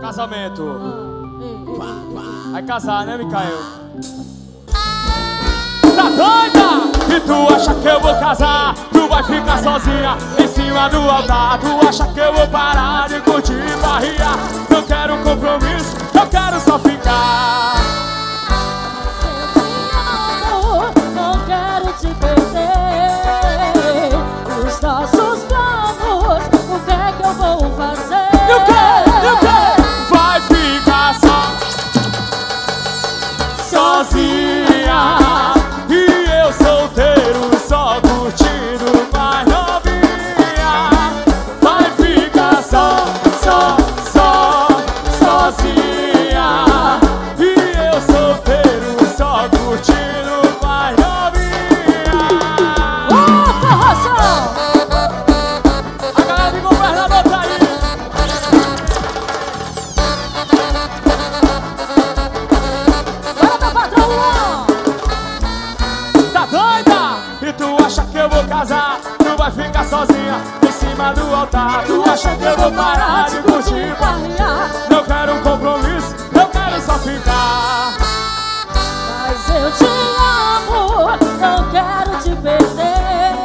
casamento. Vai casar, né, Micael? Tá doida? E tu acha que eu vou casar? Tu vai ficar sozinha em cima do altar. Tu acha que eu vou parar de curtir e barriar? Não quero compromisso, eu quero só ficar. Não quero te perder. Os nossos planos, o que é que eu vou fazer? E o quê? Vai ficar sozinha e eu solteiro, só curtindo mais novinha. Vai ficar sozinha e eu solteiro, só curtindo mais novinha. Forração! A galera de Governador tá aí. Bora, patrão! Tá doida? E tu acha que eu vou casar? Tu vai ficar sozinha em cima do altar. Tu acha que eu vou parar de curtir e barriar? Não quero um compromisso, eu quero só ficar. Mas eu te amo, não quero te perder.